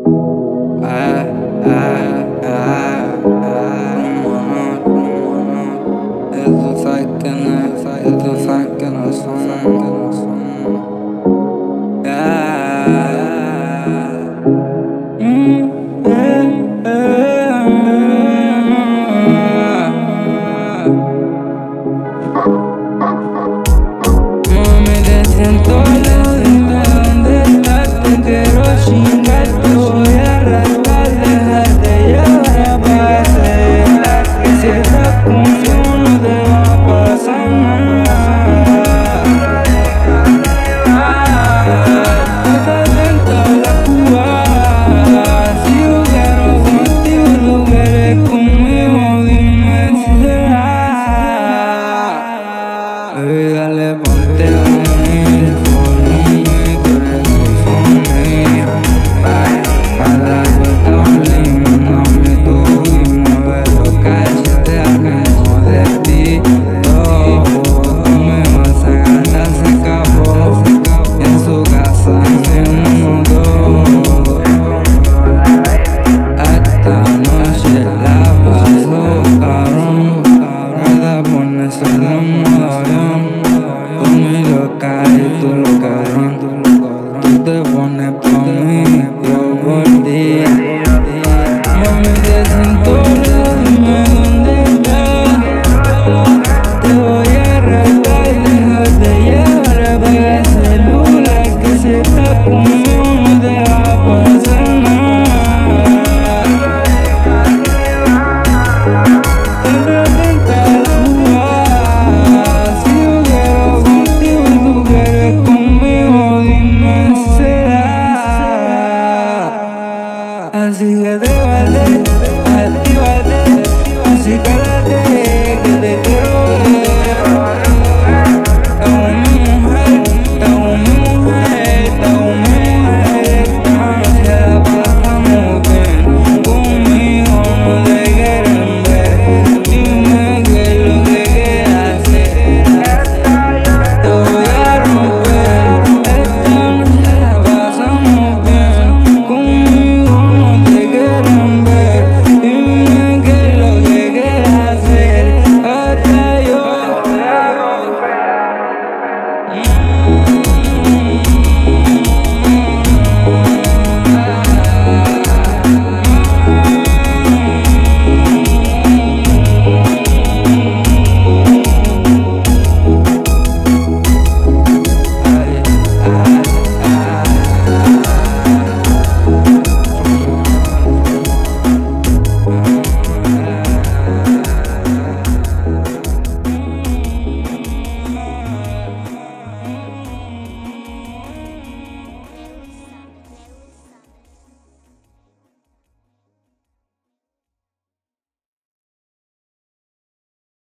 Ah, ah, ah, tú sabes que no es, tú sabes que no son. Mami, te siento lejos, dime dónde estás, te quiero chingar, te voy a arrastrar, dejarte llevar para hacer que si estás conmigo no te va a pasar nada. Estás atenta a la jugada, si yo quiero contigo, tú quieres conmigo, dime si será. Baby, dale, ponte a venir, volumen, tú eres mi familia. A la vuelta un limón, mami, tú y mueve los cachetes, hagamos de ti todo. Tú me vas a ganar, se acabó. En su casa hacemos dos. Esta noche la paso, cabrón. Nada pone solo en modo avión. Tú muy loca y tú lo cabrón. Tú te pones pa' mí, yo por ti. Mami, te siento lejos, dime dónde estás. Te voy a arrastrar y dejarte llevar para ese celular, que si estás conmigo no te va a pasar nada. Estás atenta a la jugada, si yo quiero contigo y tú quieres conmigo, dime si será. Así que actívate, así cálate.